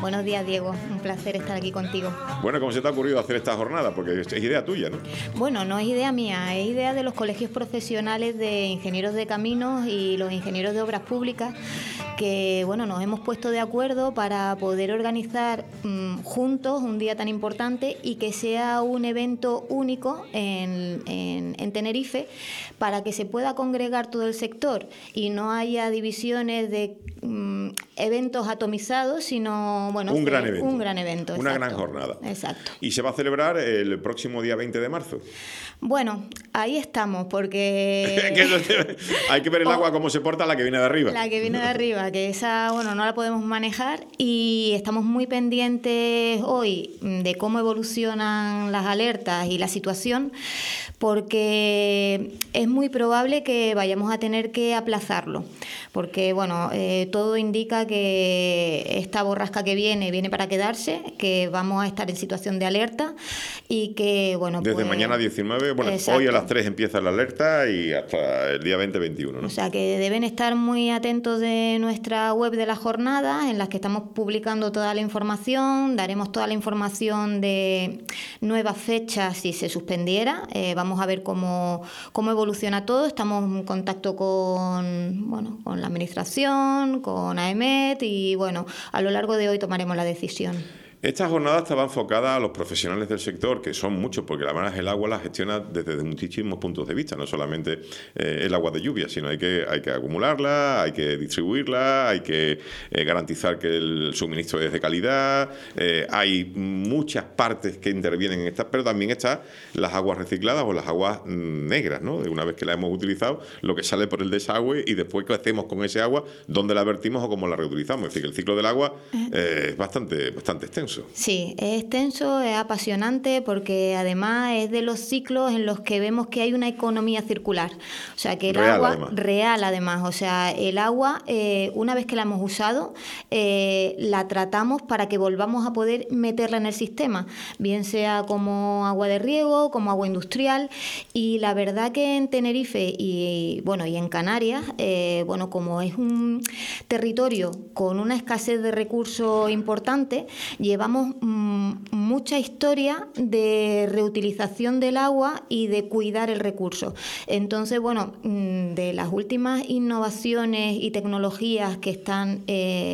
Buenos días, Diego. Un placer estar aquí contigo. Bueno, ¿cómo se te ha ocurrido hacer esta jornada? Porque es idea tuya, ¿no? Bueno, no es idea mía, es idea de los colegios profesionales de ingenieros de caminos y los ingenieros de obras públicas, que bueno, nos hemos puesto de acuerdo para poder organizar juntos un día tan importante y que sea un evento único en Tenerife, para que se pueda congregar todo el sector y no haya divisiones de eventos atomizados, sino bueno, un gran evento. Un gran evento, una exacto. gran jornada. Exacto. Y se va a celebrar el próximo día 20 de marzo. Bueno, ahí estamos, porque hay que ver el agua cómo se porta la que viene de arriba. La que viene de arriba, que esa, bueno, no la podemos manejar, y estamos muy pendientes hoy de cómo evolucionan las alertas y la situación, porque es muy probable que vayamos a tener que aplazarlo, porque bueno, todo indica que esta borrasca que viene para quedarse, que vamos a estar en situación de alerta y que bueno, desde pues, mañana 19, bueno, exacto. Hoy a las 3 empieza la alerta y hasta el día 20-21, ¿no? O sea que deben estar muy atentos de nuestra web de la jornada, en las que estamos publicando toda la información. Daremos toda la información de nuevas fechas si se suspendiera. Vamos a ver cómo evoluciona todo. Estamos en contacto con la administración, con AEMET, y bueno, a lo largo de hoy tomaremos la decisión. Esta jornada estaba enfocada a los profesionales del sector, que son muchos, porque la verdad el agua la gestiona desde muchísimos puntos de vista, no solamente el agua de lluvia, sino hay que acumularla, hay que distribuirla, hay que garantizar que el suministro es de calidad, hay muchas partes que intervienen en estas, pero también están las aguas recicladas o las aguas negras, ¿no? Una vez que la hemos utilizado, lo que sale por el desagüe, y después qué hacemos con ese agua, dónde la vertimos o cómo la reutilizamos. Es decir, que el ciclo del agua es bastante extenso. Sí, es extenso, es apasionante, porque además es de los ciclos en los que vemos que hay una economía circular. O sea, que el agua real además, o sea, el agua, una vez que la hemos usado, la tratamos para que volvamos a poder meterla en el sistema, bien sea como agua de riego, como agua industrial. Y la verdad que en Tenerife y en Canarias, como es un territorio con una escasez de recursos importante, llevamos mucha historia de reutilización del agua y de cuidar el recurso. Entonces, de las últimas innovaciones y tecnologías que están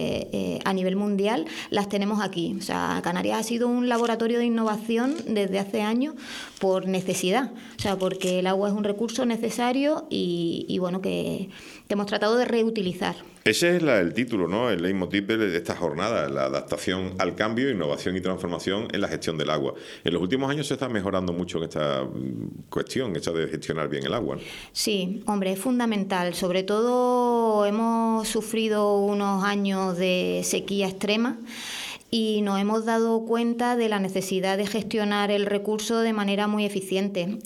a nivel mundial, las tenemos aquí. O sea, Canarias ha sido un laboratorio de innovación desde hace años por necesidad. O sea, porque el agua es un recurso necesario y que hemos tratado de reutilizar. Ese es el título, ¿no? El leitmotiv de esta jornada, la adaptación al cambio, innovación y transformación en la gestión del agua. En los últimos años se está mejorando mucho en esta cuestión, esta de gestionar bien el agua, ¿no? Sí, hombre, es fundamental. Sobre todo hemos sufrido unos años de sequía extrema y nos hemos dado cuenta de la necesidad de gestionar el recurso de manera muy eficiente.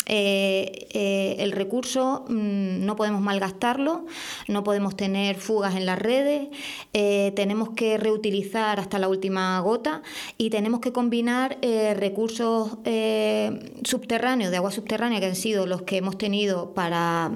El recurso no podemos malgastarlo, no podemos tener fugas en las redes, tenemos que reutilizar hasta la última gota, y tenemos que combinar recursos subterráneos, de agua subterránea, que han sido los que hemos tenido para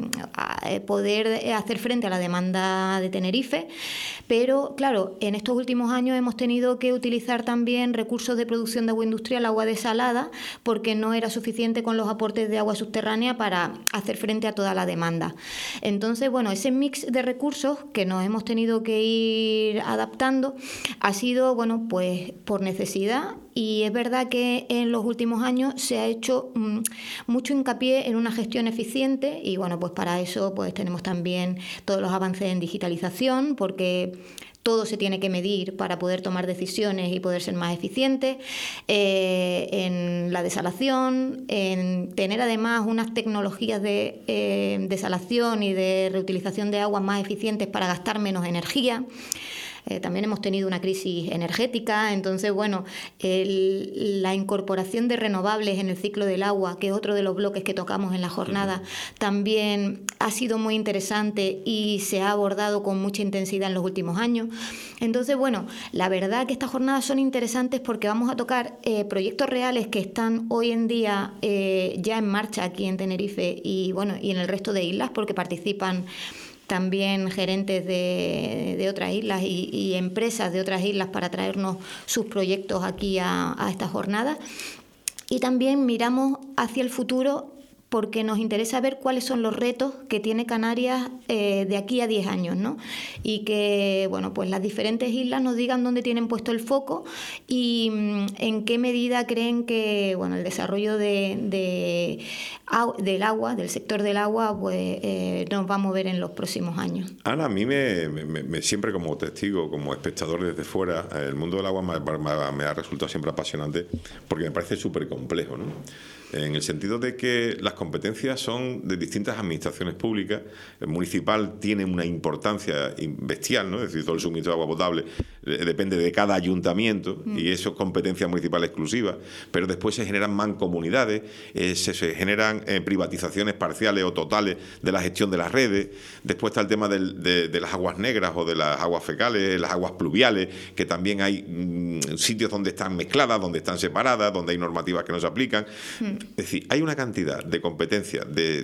poder hacer frente a la demanda de Tenerife. Pero, claro, en estos últimos años hemos tenido que utilizar también recursos de producción de agua industrial, agua desalada, porque no era suficiente con los aportes de agua subterránea para hacer frente a toda la demanda. Entonces, ese mix de recursos que nos hemos tenido que ir adaptando ha sido, por necesidad. Y es verdad que en los últimos años se ha hecho mucho hincapié en una gestión eficiente, y para eso tenemos también todos los avances en digitalización, porque todo se tiene que medir para poder tomar decisiones y poder ser más eficientes, en la desalación, en tener además unas tecnologías de desalación y de reutilización de aguas más eficientes para gastar menos energía. También hemos tenido una crisis energética, entonces la incorporación de renovables en el ciclo del agua, que es otro de los bloques que tocamos en la jornada, también ha sido muy interesante y se ha abordado con mucha intensidad en los últimos años. Entonces, la verdad que estas jornadas son interesantes porque vamos a tocar proyectos reales que están hoy en día ya en marcha aquí en Tenerife y en el resto de islas, porque participan también gerentes de otras islas y empresas de otras islas para traernos sus proyectos aquí a esta jornada. Y también miramos hacia el futuro porque nos interesa ver cuáles son los retos que tiene Canarias de aquí a 10 años, ¿no? Y que, bueno, pues las diferentes islas nos digan dónde tienen puesto el foco y en qué medida creen que, bueno, el desarrollo del agua, del sector del agua, pues nos va a mover en los próximos años. Ana, a mí siempre como testigo, como espectador desde fuera, el mundo del agua me ha resultado siempre apasionante porque me parece súper complejo, ¿no? En el sentido de que las competencias son de distintas administraciones públicas. El municipal tiene una importancia bestial, ¿no? Es decir, todo el suministro de agua potable depende de cada ayuntamiento y eso es competencia municipal exclusiva, pero después se generan mancomunidades, se generan privatizaciones parciales o totales de la gestión de las redes. Después está el tema de las aguas negras o de las aguas fecales, las aguas pluviales, que también hay sitios donde están mezcladas, donde están separadas, donde hay normativas que no se aplican. Es decir, hay una cantidad de competencias,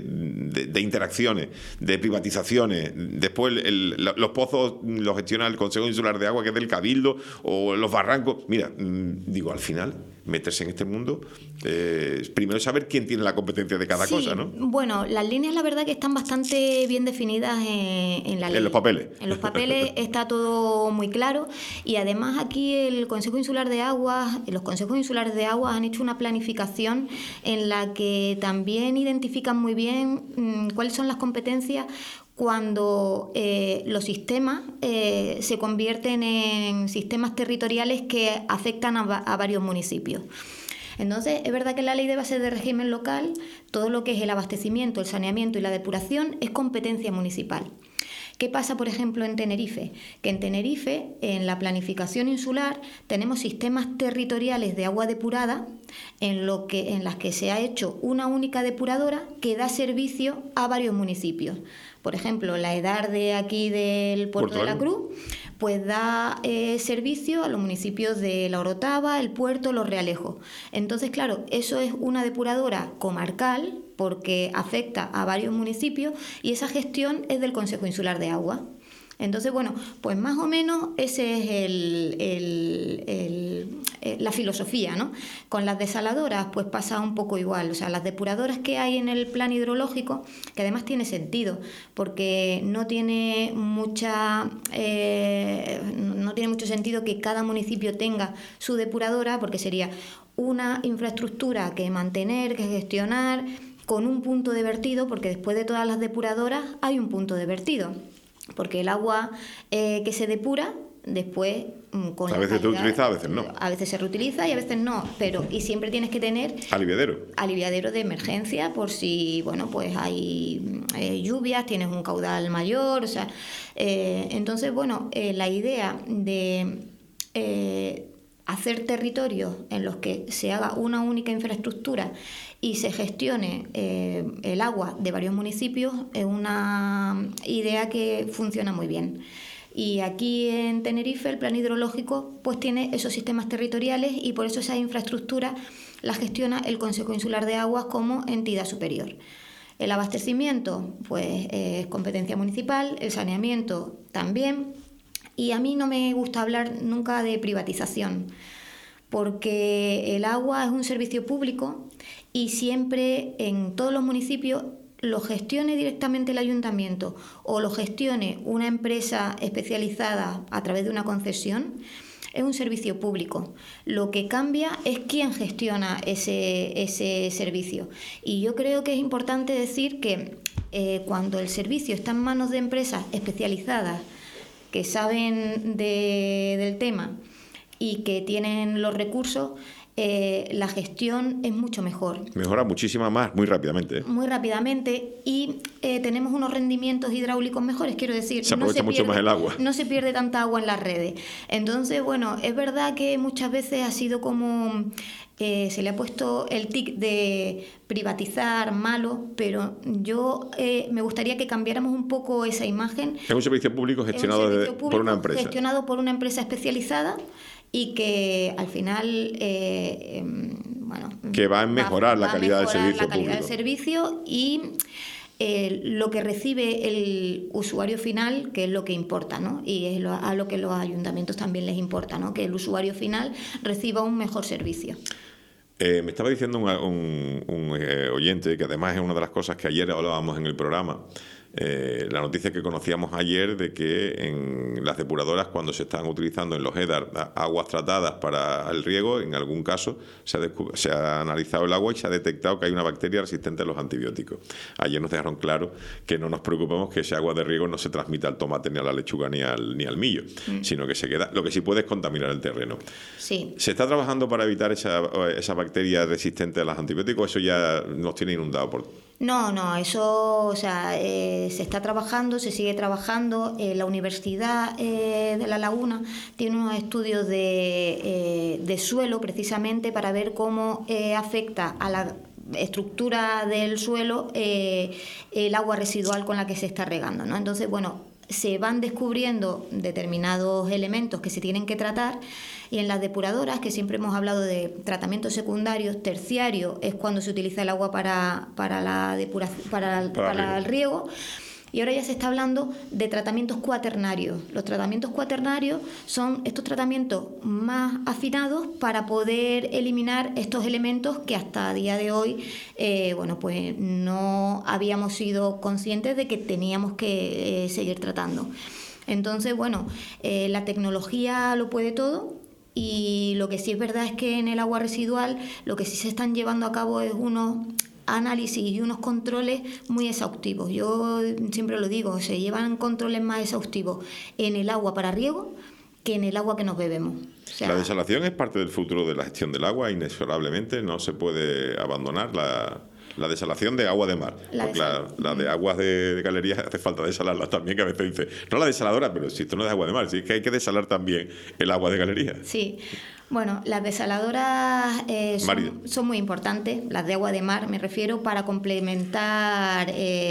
de interacciones, de privatizaciones. Después los pozos los gestiona el Consejo Insular de Agua, que es del Cabildo, o los barrancos. Mira, digo, al final, meterse en este mundo, primero saber quién tiene la competencia de cada cosa, ¿no? Bueno, las líneas la verdad que están bastante bien definidas en la ley. En los papeles. En los papeles está todo muy claro y además aquí el Consejo Insular de Aguas, los Consejos Insulares de Aguas han hecho una planificación en la que también identifican muy bien cuáles son las competencias cuando los sistemas se convierten en sistemas territoriales que afectan a varios municipios. Entonces, es verdad que en la Ley de Bases de Régimen Local, todo lo que es el abastecimiento, el saneamiento y la depuración es competencia municipal. ¿Qué pasa, por ejemplo, en Tenerife? Que en Tenerife, en la planificación insular, tenemos sistemas territoriales de agua depurada en las que se ha hecho una única depuradora que da servicio a varios municipios. Por ejemplo, la EDAR de aquí del Puerto de la Cruz, pues da servicio a los municipios de La Orotava, El Puerto, Los Realejos. Entonces, claro, eso es una depuradora comarcal porque afecta a varios municipios y esa gestión es del Consejo Insular de Agua. Entonces, bueno, pues más o menos ese es la filosofía, ¿no? Con las desaladoras pues pasa un poco igual, o sea, las depuradoras que hay en el plan hidrológico, que además tiene sentido, porque no tiene mucho sentido que cada municipio tenga su depuradora, porque sería una infraestructura que mantener, que gestionar, con un punto de vertido, porque después de todas las depuradoras hay un punto de vertido. Porque el agua que se depura, después con a veces se utiliza, a veces no. A veces se reutiliza y a veces no, y siempre tienes que tener aliviadero de emergencia por si, bueno, pues hay lluvias, tienes un caudal mayor, o sea, entonces, bueno, la idea de hacer territorios en los que se haga una única infraestructura y se gestione el agua de varios municipios es una idea que funciona muy bien. Y aquí en Tenerife el plan hidrológico pues tiene esos sistemas territoriales y por eso esa infraestructura la gestiona el Consejo Insular de Aguas como entidad superior. El abastecimiento pues es competencia municipal, el saneamiento también. Y a mí no me gusta hablar nunca de privatización, porque el agua es un servicio público y siempre en todos los municipios lo gestione directamente el ayuntamiento o lo gestione una empresa especializada a través de una concesión, es un servicio público. Lo que cambia es quién gestiona ese servicio. Y yo creo que es importante decir que cuando el servicio está en manos de empresas especializadas que saben del tema y que tienen los recursos, la gestión es mucho mejor. Mejora muchísimo más, muy rápidamente. Muy rápidamente y tenemos unos rendimientos hidráulicos mejores, quiero decir. Se aprovecha mucho más el agua. No se pierde tanta agua en las redes. Entonces, bueno, es verdad que muchas veces ha sido como... se le ha puesto el tic de privatizar malo, pero yo me gustaría que cambiáramos un poco esa imagen. Es un servicio público gestionado por una empresa. Gestionado por una empresa especializada y que al final que va a mejorar la calidad del servicio y lo que recibe el usuario final, que es lo que importa, ¿no? Y es a lo que los ayuntamientos también les importa, ¿no? Que el usuario final reciba un mejor servicio. Me estaba diciendo un oyente, que además es una de las cosas que ayer hablábamos en el programa, la noticia que conocíamos ayer de que en las depuradoras, cuando se están utilizando en los EDAR aguas tratadas para el riego, en algún caso se ha analizado el agua y se ha detectado que hay una bacteria resistente a los antibióticos. Ayer nos dejaron claro que no nos preocupemos que ese agua de riego no se transmita al tomate, ni a la lechuga, ni al millo, sino que se queda. Lo que sí puede es contaminar el terreno. Sí. ¿Se está trabajando para evitar esa bacteria resistente a los antibióticos? ¿Eso ya nos tiene inundado por...? No, eso, o sea, se está trabajando, se sigue trabajando. La Universidad de La Laguna tiene unos estudios de suelo, precisamente, para ver cómo afecta a la estructura del suelo el agua residual con la que se está regando, ¿no? Entonces, bueno, se van descubriendo determinados elementos que se tienen que tratar, y en las depuradoras, que siempre hemos hablado de tratamientos secundarios, terciario es cuando se utiliza el agua para la depuración, para el riego. Y ahora ya se está hablando de tratamientos cuaternarios. Los tratamientos cuaternarios son estos tratamientos más afinados para poder eliminar estos elementos que hasta el día de hoy pues no habíamos sido conscientes de que teníamos que seguir tratando. Entonces, la tecnología lo puede todo. Y lo que sí es verdad es que en el agua residual lo que sí se están llevando a cabo es unos análisis y unos controles muy exhaustivos. Yo siempre lo digo, se llevan controles más exhaustivos en el agua para riego que en el agua que nos bebemos. O sea, la desalación es parte del futuro de la gestión del agua, inexorablemente. No se puede abandonar la desalación de agua de mar. Porque la de aguas de galerías hace falta desalarla también, que a veces dice, no la desaladora, pero si esto no es de agua de mar, sí, es que hay que desalar también el agua de galería. Sí. Bueno, las desaladoras son muy importantes, las de agua de mar me refiero, para complementar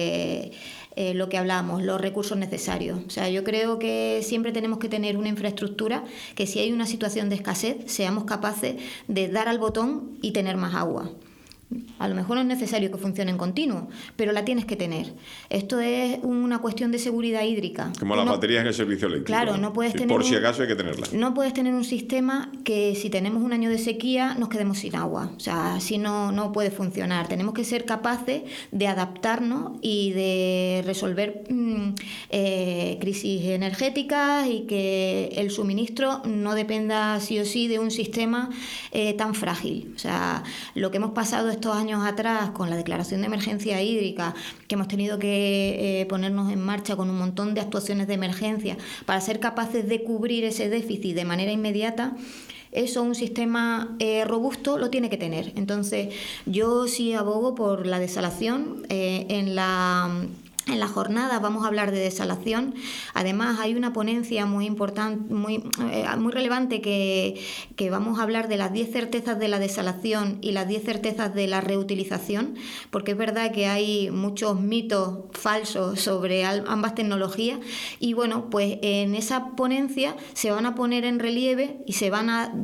lo que hablamos, los recursos necesarios. O sea, yo creo que siempre tenemos que tener una infraestructura que, si hay una situación de escasez, seamos capaces de dar al botón y tener más agua. A lo mejor no es necesario que funcione en continuo, pero la tienes que tener. Esto es una cuestión de seguridad hídrica. Como las baterías en el servicio eléctrico. Claro, no puedes tener... Por si acaso hay que tenerla. No puedes tener un sistema que, si tenemos un año de sequía, nos quedemos sin agua. O sea, así no puede funcionar. Tenemos que ser capaces de adaptarnos y de resolver crisis energéticas, y que el suministro no dependa sí o sí de un sistema tan frágil. O sea, lo que hemos pasado estos años atrás con la declaración de emergencia hídrica, que hemos tenido que ponernos en marcha con un montón de actuaciones de emergencia para ser capaces de cubrir ese déficit de manera inmediata, eso un sistema robusto lo tiene que tener. Entonces, yo sí abogo por la desalación. En la jornada vamos a hablar de desalación. Además, hay una ponencia muy importante, muy relevante, que vamos a hablar de las 10 certezas de la desalación y las 10 certezas de la reutilización, porque es verdad que hay muchos mitos falsos sobre ambas tecnologías. Y bueno, pues en esa ponencia se van a poner en relieve y se van a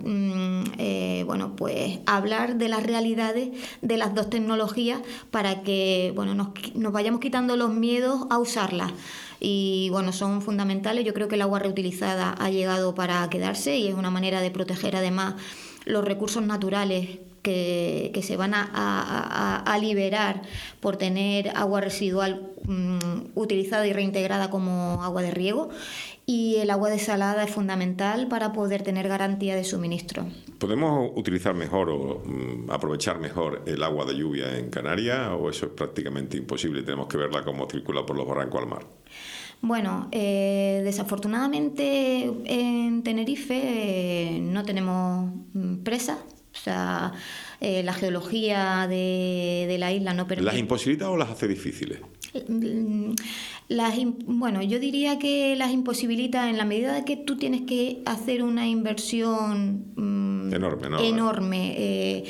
hablar de las realidades de las dos tecnologías, para que nos vayamos quitando los miedos a usarlas. Y son fundamentales. Yo creo que el agua reutilizada ha llegado para quedarse, y es una manera de proteger además los recursos naturales que se van a liberar por tener agua residual utilizada y reintegrada como agua de riego. Y el agua desalada es fundamental para poder tener garantía de suministro. ¿Podemos utilizar mejor o aprovechar mejor el agua de lluvia en Canarias, o eso es prácticamente imposible y tenemos que verla como circula por los barrancos al mar? Bueno, desafortunadamente en Tenerife no tenemos presas. O sea, la geología de la isla no permite... ¿Las imposibilita o las hace difíciles? Yo diría que las imposibilita en la medida de que tú tienes que hacer una inversión enorme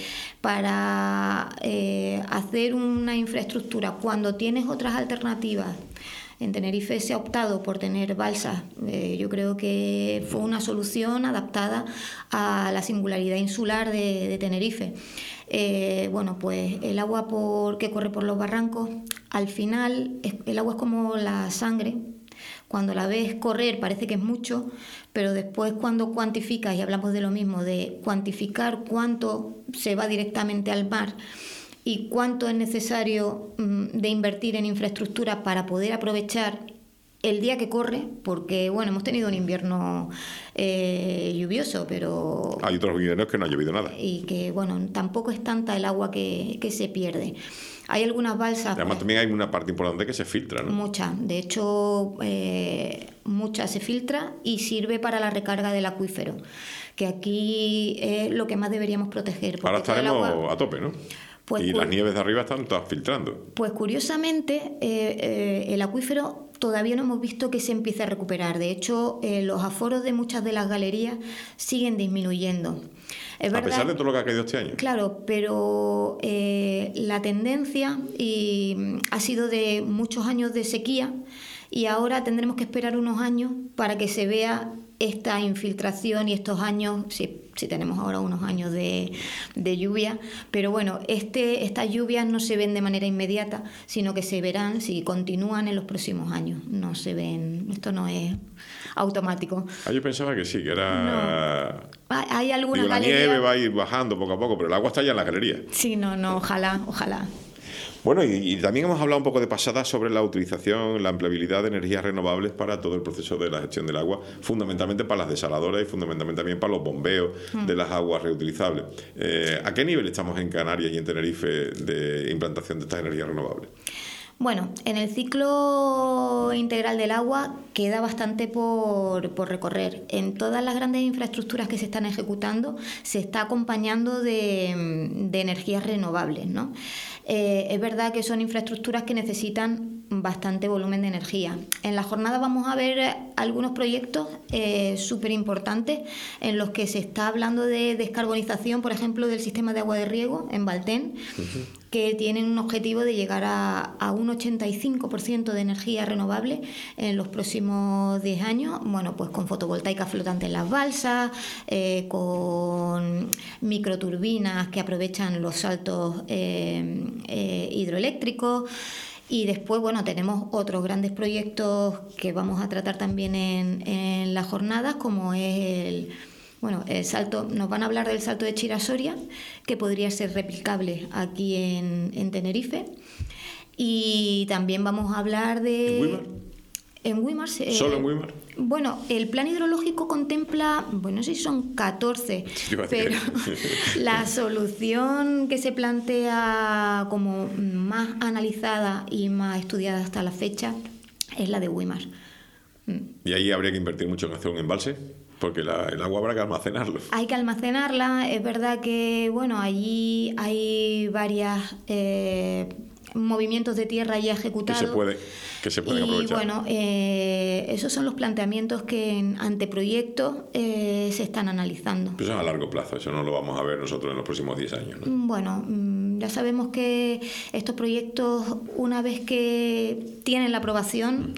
para hacer una infraestructura, cuando tienes otras alternativas En Tenerife se ha optado por tener balsas. Yo creo que fue una solución adaptada a la singularidad insular de Tenerife. Bueno, pues el agua que corre por los barrancos, al final el agua es como la sangre. Cuando la ves correr parece que es mucho, pero después cuando cuantificas, y hablamos de lo mismo, de cuantificar cuánto se va directamente al mar y cuánto es necesario de invertir en infraestructura para poder aprovechar el día que corre, porque bueno, hemos tenido un invierno lluvioso, pero hay otros inviernos que no ha llovido nada. Y que bueno, tampoco es tanta el agua que se pierde. Hay algunas balsas... Además también hay una parte importante que se filtra, ¿no? Mucha, de hecho, mucha se filtra y sirve para la recarga del acuífero, que aquí es lo que más deberíamos proteger. Ahora estaremos a tope, ¿no? Pues, y las nieves de arriba están todas filtrando. Pues curiosamente, el acuífero todavía no hemos visto que se empiece a recuperar. De hecho, los aforos de muchas de las galerías siguen disminuyendo. Es verdad, a pesar de todo lo que ha caído este año. Claro, pero la tendencia ha sido de muchos años de sequía y ahora tendremos que esperar unos años para que se vea esta infiltración y estos años, si tenemos ahora unos años de lluvia, pero bueno, estas lluvias no se ven de manera inmediata, sino que se verán si continúan en los próximos años. No se ven, esto no es automático. Yo pensaba que sí, que era... No. Hay algunas galerías... La nieve va a ir bajando poco a poco, pero el agua está ya en la galería. Sí, no, ojalá. Bueno, y también hemos hablado un poco de pasada sobre la utilización, la empleabilidad de energías renovables para todo el proceso de la gestión del agua, fundamentalmente para las desaladoras y fundamentalmente también para los bombeos de las aguas reutilizables. ¿A qué nivel estamos en Canarias y en Tenerife de implantación de estas energías renovables? Bueno, en el ciclo integral del agua queda bastante por recorrer. En todas las grandes infraestructuras que se están ejecutando se está acompañando de energías renovables, ¿no? Es verdad que son infraestructuras que necesitan bastante volumen de energía. En la jornada vamos a ver algunos proyectos súper importantes en los que se está hablando de descarbonización, por ejemplo, del sistema de agua de riego en Valtén, que tienen un objetivo de llegar a un 85% de energía renovable en los próximos 10 años, bueno, pues con fotovoltaica flotante en las balsas, con microturbinas que aprovechan los saltos hidroeléctricos. Y después, bueno, tenemos otros grandes proyectos que vamos a tratar también en las jornadas, como es el salto. Nos van a hablar del salto de Chirasoria, que podría ser replicable aquí en Tenerife. Y también vamos a hablar de... ¿En Güímar? En Güímar. ¿Solo en Güímar? Bueno, el plan hidrológico contempla, no sé si son 14, pero la solución que se plantea como más analizada y más estudiada hasta la fecha es la de Güímar. ¿Y ahí habría que invertir mucho en hacer un embalse? Porque el agua habrá que almacenarlo. Hay que almacenarla. Es verdad que, allí hay varias... movimientos de tierra ya ejecutados que se pueden aprovechar. Y esos son los planteamientos que en anteproyectos se están analizando. Pero eso es a largo plazo, eso no lo vamos a ver nosotros en los próximos 10 años, ¿no? Ya sabemos que estos proyectos, una vez que tienen la aprobación,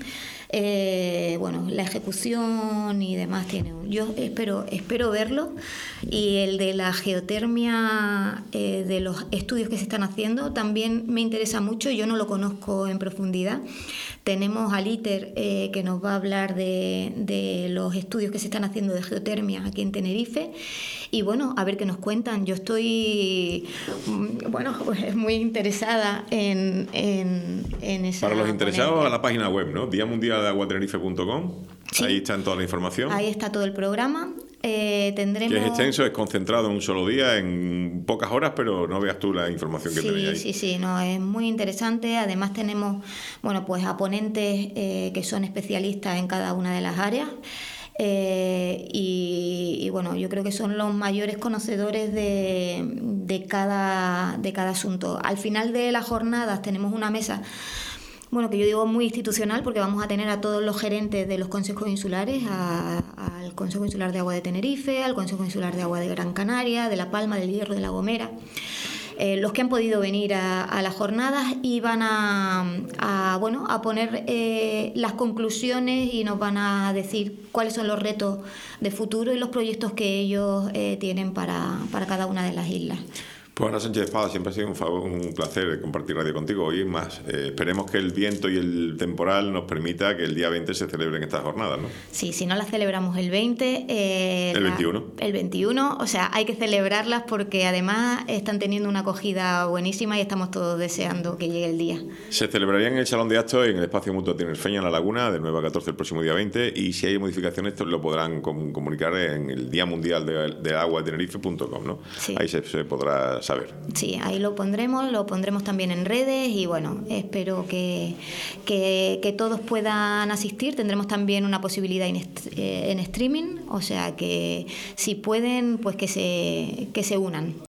la ejecución y demás yo espero verlo, y el de la geotermia, de los estudios que se están haciendo, también me interesa mucho. Yo no lo conozco en profundidad. Tenemos al ITER que nos va a hablar de los estudios que se están haciendo de geotermia aquí en Tenerife, y a ver qué nos cuentan. Yo estoy pues muy interesada en esa. Para los interesados, a la página web, ¿no? Día Mundial de Aguatenerife.com. Sí. Ahí está toda la información. Ahí está todo el programa. Tendremos... Que es extenso, es concentrado en un solo día, en pocas horas, pero no veas tú la información que tenéis ahí. Sí, es muy interesante. Además tenemos, pues a ponentes que son especialistas en cada una de las áreas. Yo creo que son los mayores conocedores de cada asunto. Al final de las jornadas tenemos una mesa, que yo digo muy institucional, porque vamos a tener a todos los gerentes de los consejos insulares, al Consejo Insular de Agua de Tenerife, al Consejo Insular de Agua de Gran Canaria, de La Palma, del Hierro, de La Gomera. los que han podido venir a las jornadas, y van a poner las conclusiones y nos van a decir cuáles son los retos de futuro y los proyectos que ellos tienen para cada una de las islas. Pues Ana Sánchez Espada, siempre ha sido un placer compartir radio contigo. Hoy más, esperemos que el viento y el temporal nos permita que el día 20 se celebren estas jornadas, ¿no? Sí, si no las celebramos el 20... el 21. El 21, o sea, hay que celebrarlas porque además están teniendo una acogida buenísima y estamos todos deseando que llegue el día. Se celebrarían en el Salón de Actos en el Espacio Mutuo Tinerfeña, en La Laguna, de 9 a 14 el próximo día 20, y si hay modificaciones lo podrán comunicar en el Día Mundial de Agua de Tenerife.com, ¿no? Sí. Ahí se podrá saber. Sí, ahí lo pondremos también en redes y bueno, espero que todos puedan asistir. Tendremos también una posibilidad en streaming, o sea que si pueden, pues que se unan.